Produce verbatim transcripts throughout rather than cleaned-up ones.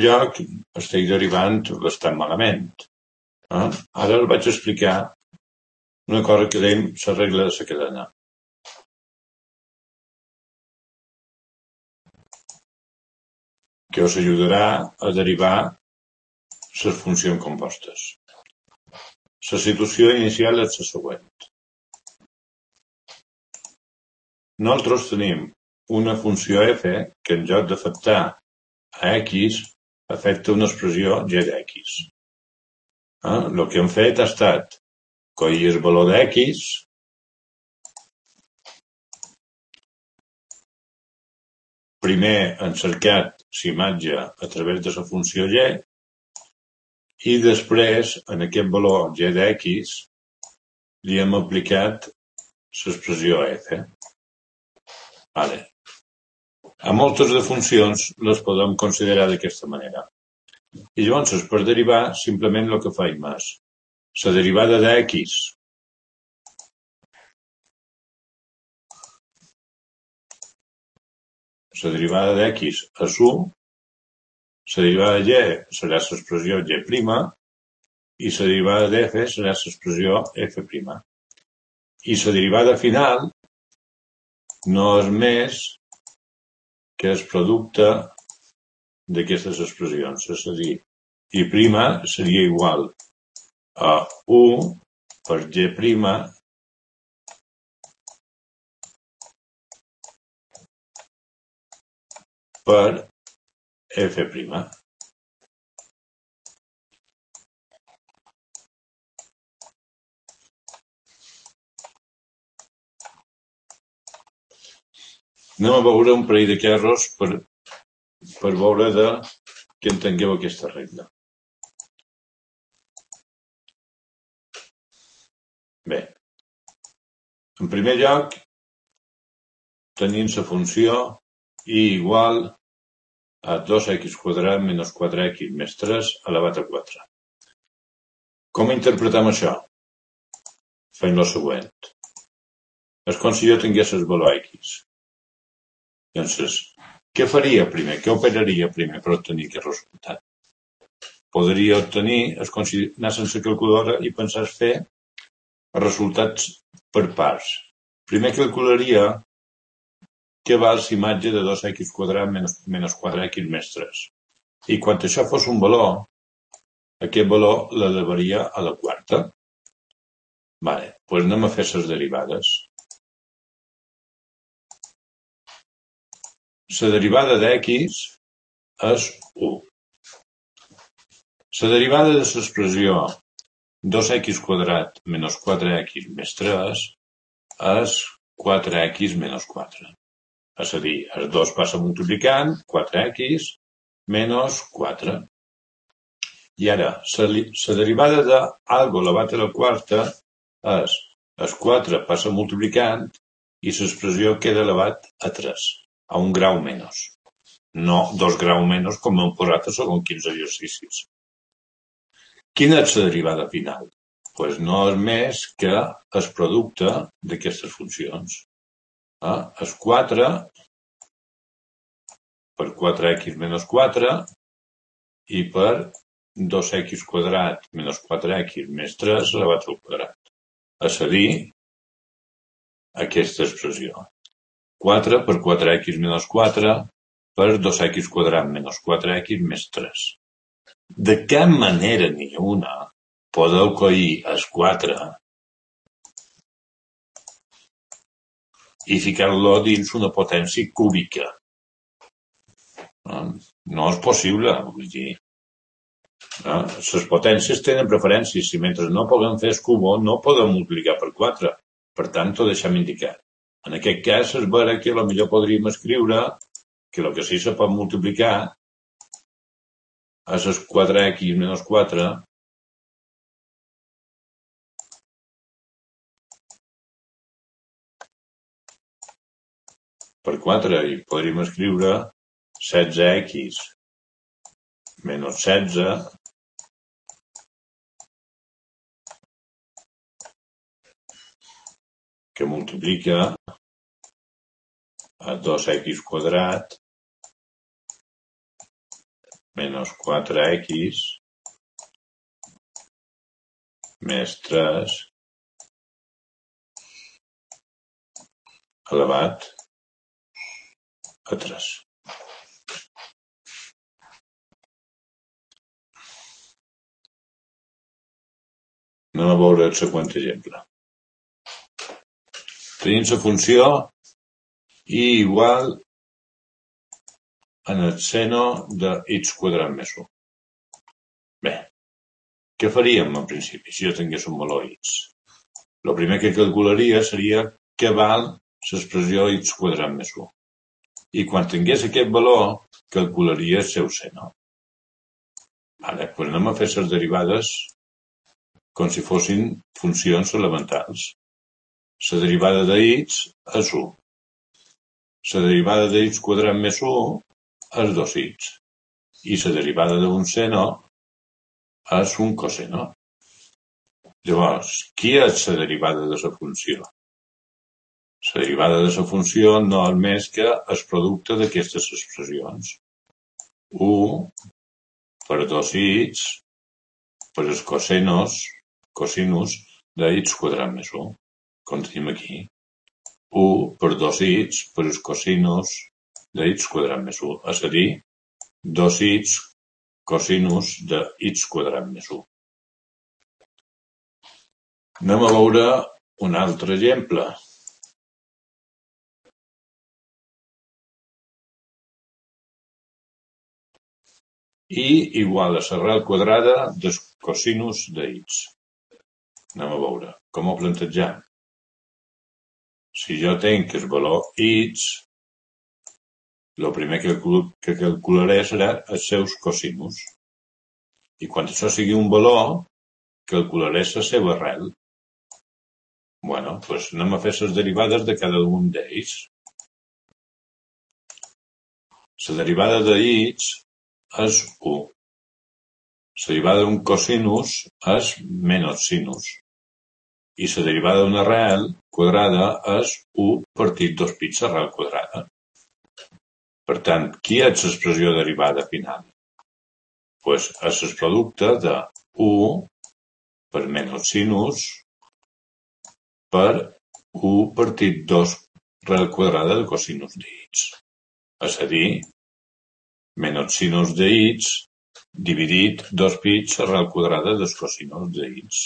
lloc estic derivant bastant malament. Eh? Ara el vaig explicar una cosa que dèiem la regla de la cadena. Que us ajudarà a derivar les funcions compostes. La situació inicial és la següent. Nosaltres tenim una funció f que en lloc d'afectar a x afecta una expressió g d'x. Eh? El que hem fet ha estat coir el valor d'x, primer hem cercat l'imatge a través de la funció g i després en aquest valor g d'x li hem aplicat l'expressió f. Vale. A moltes de funcions les podem considerar d'aquesta manera. I llavors, per derivar, simplement el que faim és la derivada d'x la derivada d'x és u, la derivada de g serà l'expressió g' i la derivada d'f serà l'expressió f'. I la derivada final no és més que el producte d'aquestes expressions. És a dir, i' seria igual a u per g' per f'. Anem a veure un parell de casos per, per veure de que entengueu aquesta regla. Bé, en primer lloc tenim la funció i igual a dos x quadrat menys quatre x més tres elevat a quatre. Com interpretem això? Fem el següent. És com si jo tingués el valor x. Llavors, què faria primer? Què operaria primer per obtenir aquest resultat? Podria obtenir, és com si anar sense calculadora i pensar fer els resultats per parts. Primer calcularia què val l'imatge de dos x quadrat menys quatre x més tres. I quan això fos un valor, aquest valor l'elevaria a la quarta. Vale, doncs anem a fer les derivades. La derivada d'x és u. La derivada de l'expressió dos x quadrat menys quatre x més tres és quatre x menys quatre. És a dir, el dos passa multiplicant, quatre x menys quatre. I ara, la derivada d'algo elevat a la quarta és el quatre passa multiplicant i l'expressió queda elevat a tres, a un grau menys. No dos graus menys com hem posat a segons quins exercicis. Quina és la derivada final? Doncs no és més que el producte d'aquestes funcions. És quatre per quatre x menys quatre i per dos x quadrat menys quatre x més tres elevat al quadrat. És a dir, aquesta expressió. quatre per quatre x menys quatre per dos x quadrat menys quatre x més tres. De cap manera ni una podeu coir el quatre i ficar-lo dins una potència cúbica. No és possible, vull dir. Les potències tenen preferències. Si mentre no podem fer el cubo, no podem multiplicar per quatre. Per tant, ho deixem indicat. En aquest cas, és vera que potser podríem escriure que el que sí se pot multiplicar és el quatre x menys quatre per quatre i podríem escriure setze x menys setze que multiplica a dos x quadrat menys quatre x més tres elevat a tres. Anem a veure el següent exemple. Tenim la funció i igual en el seno de x quadrat més u. Bé, què faríem en principi si jo tingués un valor x? El primer que calcularia seria què val l'expressió x quadrat més u. I quan tingués aquest valor, calcularia el seu seno. Vale, doncs anem a fer les derivades com si fossin funcions elementals. La derivada de x és u. La derivada de x quadrat més u és dos x. I la derivada d'un seno és un coseno. Llavors, qui és la derivada de la funció? La derivada de la funció no és més que el producte d'aquestes expressions. u per dos x per els cosenos, cosinus de x quadrat més u. Com tenim aquí. u per dos x per els cosinus de x quadrat més u. És a dir, dos x cosinus de x quadrat més u. Anem a veure un altre exemple. I igual a l'arrel quadrada del cosinus de x. Anem a veure com ho plantegem. Si jo tinc el valor x, el primer que calcularé serà els seus cosinus. I quan això sigui un valor, calcularé la seva arrel. Bueno, doncs anem a fer les derivades de cada un d'ells. La derivada de x és u. La derivada d'un cosinus és menys sinus. I la derivada d'una arrel quadrada és u partit dos pits arrel quadrada. Per tant, qui és l'expressió derivada final? Doncs és el producte de u per menys sinus per u partit dos arrel quadrada de cosinus de x. És a dir, menys sinus de x dividit dos pits arrel quadrada dels cosinus de x.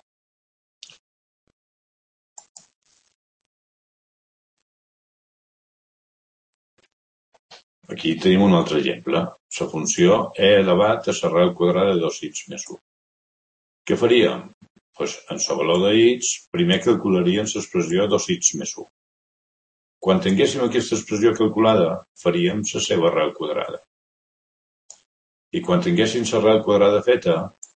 Aquí tenim un altre exemple. La funció e elevat a l'arrel quadrada de dos x més u. Què faríem? Doncs en el valor de x, primer calcularíem l'expressió dos x més u. Quan tinguéssim aquesta expressió calculada, faríem la seva arrel quadrada. I quan tinguéssim l'arrel quadrada feta,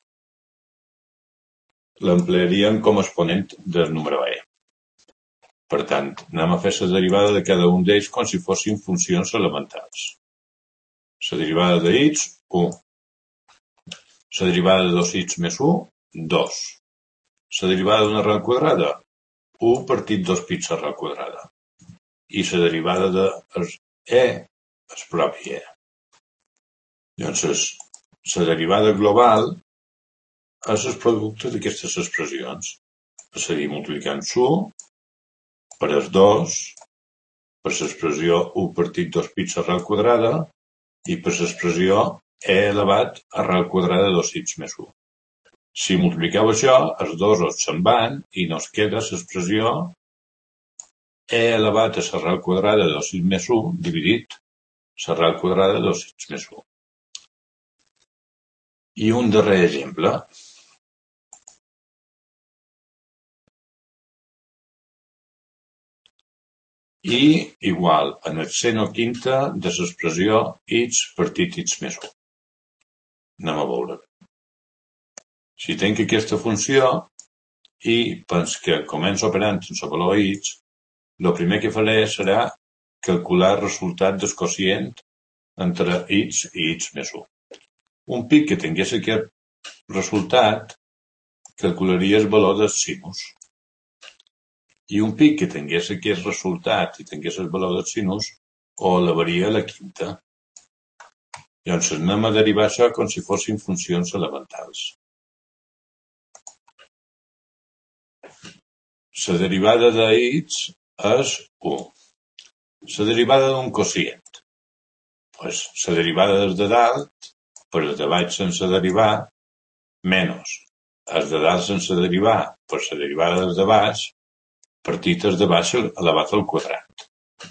l'emplearíem com a exponent del número e. Per tant, anem a fer la derivada de cada un d'ells com si fossin funcions elementals. La derivada de x, u. La derivada de dos x més u, dos. La derivada d'una arrel quadrada, u partit dos pits arrel quadrada. I la derivada de e és propi e. Llavors, la derivada global és el producte d'aquestes expressions. És a dir, multiplicant u per els dos, per l'expressió u partit dos pits arrel quadrada i per l'expressió e elevat arrel quadrada de dos x més u. Si multipliqueu això, els dos se'n van i nos queda l'expressió e elevat a l'arrel quadrada de dos x més u dividit l'arrel quadrada de dos x més u. I un darrer exemple. I igual en el seno quinta de l'expressió x partit x més u. Anem a veure. Si tinc aquesta funció i penso que començo operant amb el valor x, el primer que faré serà calcular el resultat del quocient entre x i x més u. Un pic que tingués aquest resultat, calcularia el valor del sinus. I un pic que tingués aquest resultat i tingués el valor del sinus, ho elevaria a la quinta. Llavors anem a derivar això com si fossin funcions elementals. La derivada de x és u. La derivada d'un quocient. Pues, la derivada des de dalt, per de baix sense derivar, menys el de dalt sense derivar, per la derivada des de baix, partit el de baix elevat al quadrat.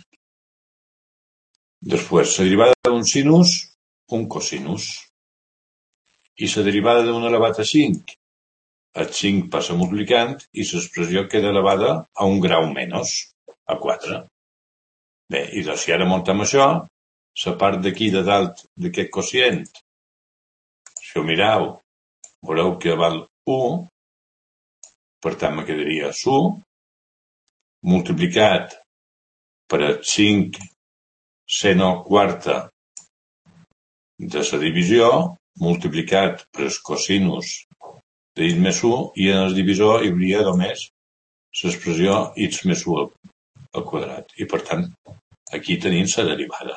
Després, la derivada d'un sinus, un cosinus. I la derivada d'un elevat a cinc, el cinc passa multiplicant i l'expressió queda elevada a un grau menys, a quatre. Bé, i doncs si ara muntem això, la part d'aquí de dalt d'aquest quocient, si ho mireu, veureu que val u, per tant me quedaria u, multiplicat per el cinc seno quarta de la divisió, multiplicat per el cosinus de x més u, i en el divisor hi hauria només l'expressió x més u al quadrat. I per tant, aquí tenim la derivada.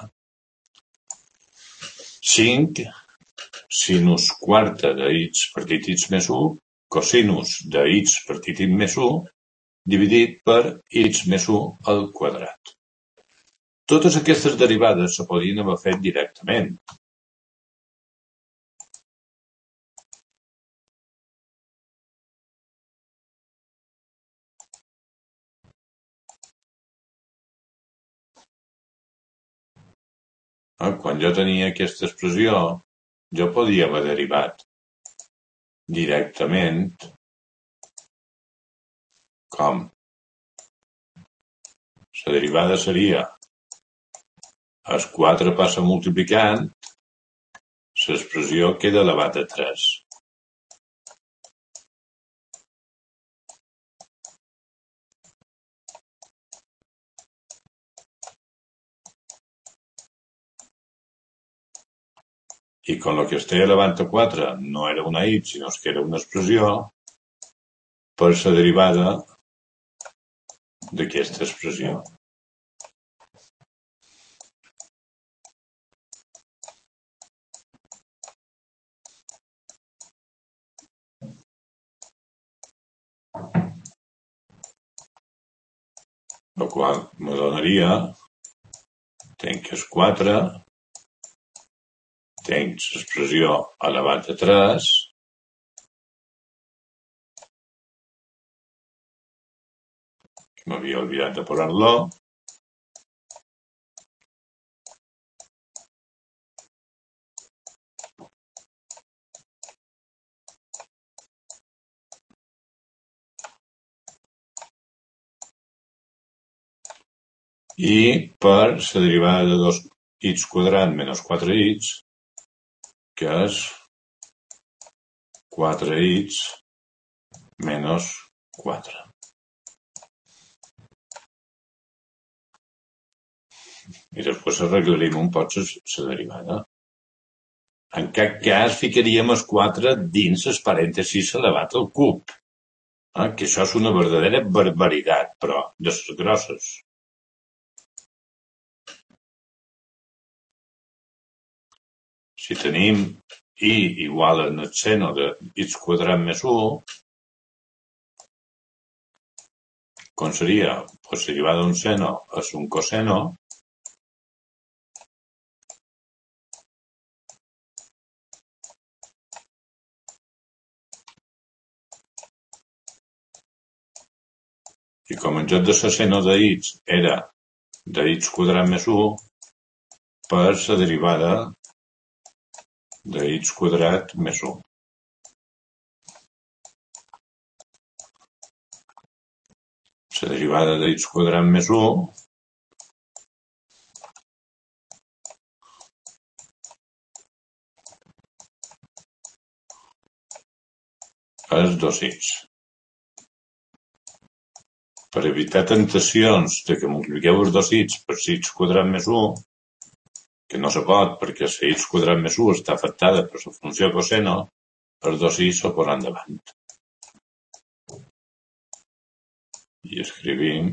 cinc sinus quarta de x partit x més u, cosinus de x partit x més u, dividit per x més u al quadrat. Totes aquestes derivades se podien haver fet directament. Quan jo tenia aquesta expressió, jo podia haver derivat directament com? La derivada seria el quatre passa multiplicant, l'expressió queda elevat a tres. I com el que estigui elevant a quatre no era una x, sinó que era una expressió, per la derivada d'aquesta expressió. El qual me donaria, tenc el quatre, tenc l'expressió elevat a tres, que m'havia oblidat de posar-lo, i per la derivada de dos x quadrat menys quatre x, que és quatre x menys quatre. I després arreglaríem un poc la derivada. En cap cas ficaríem el quatre dins els parèntesis elevat al cub, eh? Que això és una verdadera barbaritat, però de les grosses. Si tenim i igual en el seno de x quadrat més u, com seria? Pues la derivada d'un seno és un coseno, i com en lloc de la seno de x era de x quadrat més u, per la derivada de x quadrat més u. La derivada de x quadrat més u és dos x. Per evitar temptacions de que multipliqueu els dos x per x quadrat més u, que no se pot perquè la x quadrat més u està afectada per la funció coseno, els dos x s'ho posen davant. I escrivim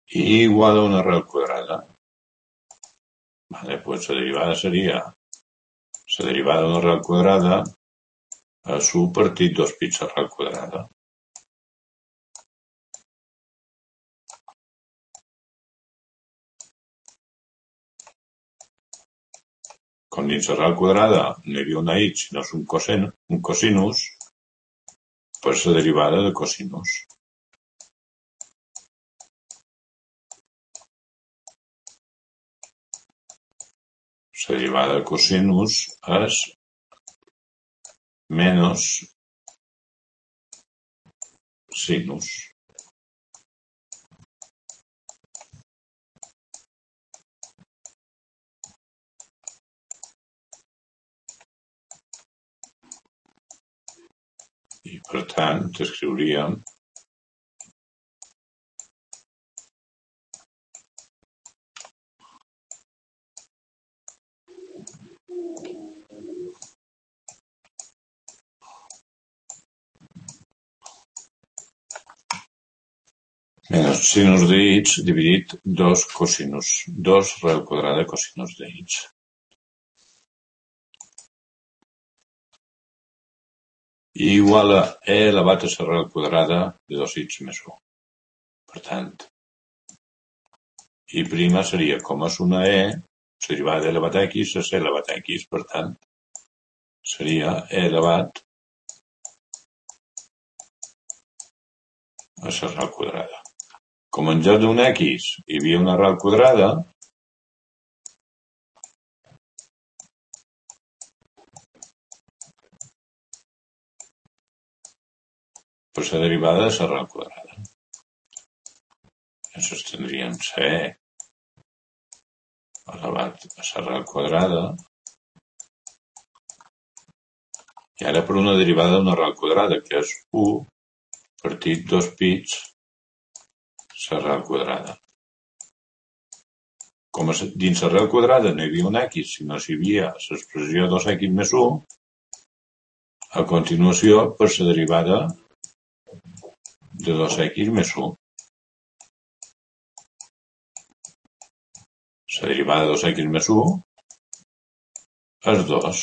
i igual a una arrel quadrada. Vale, pues la derivada seria la derivada d'una arrel quadrada a su partit dos pits arrel quadrada. Com dins l'arrel quadrada no hi havia una x, sinó un, cosen, un cosinus, pues la derivada de cosinus. La derivada de cosinus és menys sinus. I per tant escriuríem menys sinus de x dividit dos cosinus, dos arrel quadrada cosinus de x. I igual a e elevat a l'arrel quadrada de dos x més u. Per tant, i prima seria com és una e, la derivada de elevat a x és e elevat a x, per tant, seria e elevat a l'arrel quadrada. Com en lloc d'un x hi havia una arrel quadrada, per la derivada de l'arrel quadrada. Llavors tindríem la e elevat a l'arrel quadrada i ara per una derivada d'una arrel quadrada, que és u partit dos pits l'arrel quadrada. Com dins l'arrel quadrada no hi havia un x, sinó que hi havia l'expressió dos x més u, a continuació per la derivada de dos x més u. La derivada de dos x més u és dos.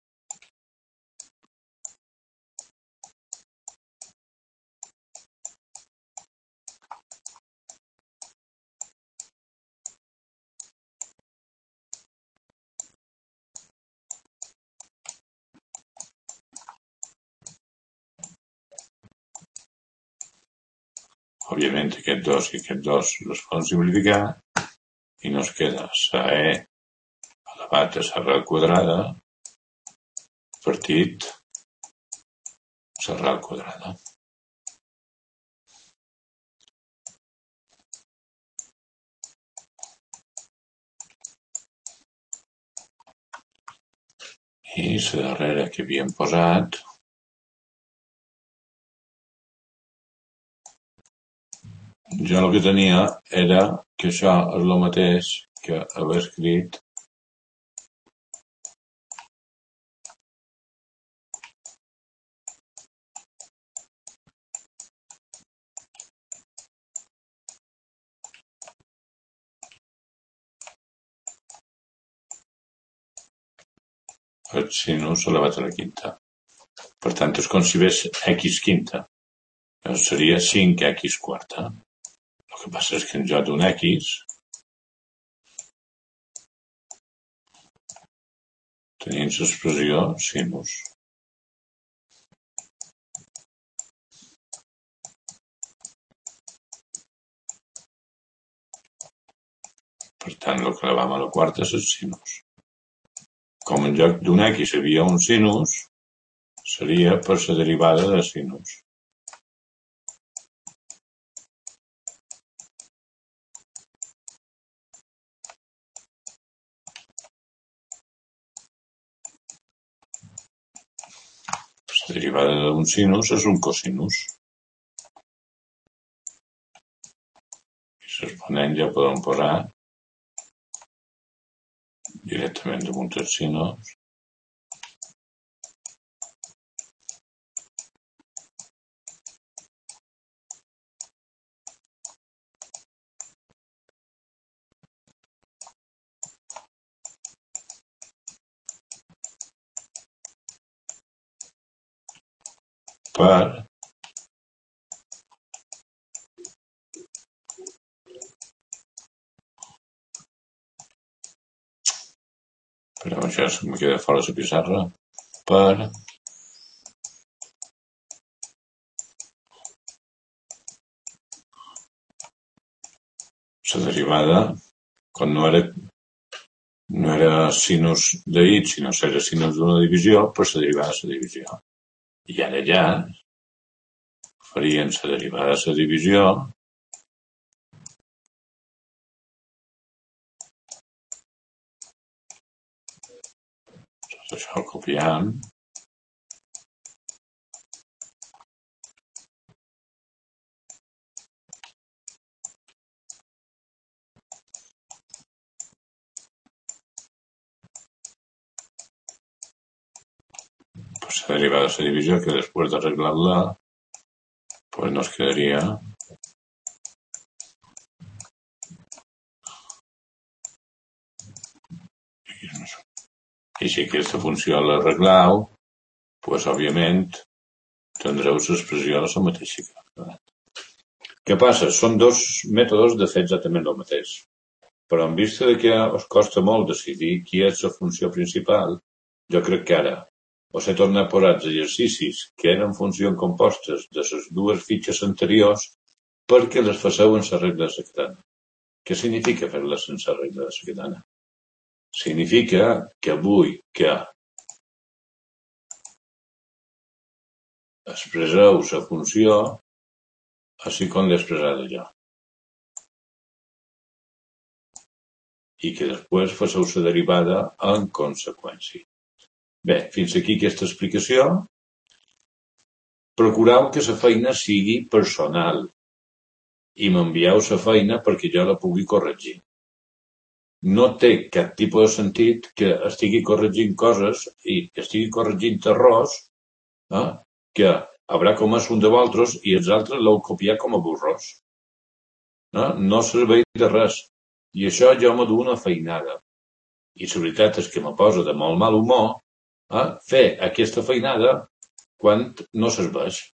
Òbviament aquest dos i aquest dos els podem simplificar i nos queda la e elevat a l'arrel quadrada partit l'arrel quadrada. I la darrera que havíem posat jo el que tenia era que això és el mateix que haver escrit el sinus elevat a la quinta. Per tant, es com si ves x quinta. Llavors seria cinc x quarta. El que passa és que en lloc d'un x tenim l'expressió sinus. Per tant, el que elevem a la quarta és el sinus. Com en lloc d'un x hi havia un sinus, seria per la derivada de sinus. La derivada d'un sinus és un cosinus. I l'exponent ja podem posar directament damunt el sinus. per però això me queda fora la pissarra per la derivada quan no era no era sinus de x sinó que era sinus d'una divisió per la derivada de la divisió i ara ja farien la derivada de la divisió tot això ho copiem pues la derivada de la divisió que després d'arreglar-la pues nos quedaria i si aquesta funció l'arreglau pues òbviament tindreu l'expressió la mateixa. Què passa? Són dos mètodes de fer exactament el mateix. Però en vista de que us costa molt decidir qui és la funció principal, jo crec que ara us he tornat a posar els exercicis que eren funcions compostes de les dues fitxes anteriors perquè les faceu en la regla de la cadena. Què significa fer-les sense la regla de la cadena? Significa que vull que expresseu la funció així com l'he expressada jo. I que després faceu la derivada en conseqüència. Bé, fins aquí aquesta explicació. Procureu que la feina sigui personal i m'envieu la feina perquè jo la pugui corregir. No té cap tipus de sentit que estigui corregint coses i estigui corregint errors eh, que haurà comès un de vosaltres i els altres l'heu copiat com a burros. Eh? No serveix de res. I això jo me du una feinada. I la veritat és que me posa de molt mal humor eh, fer aquesta feinada quan no serveix.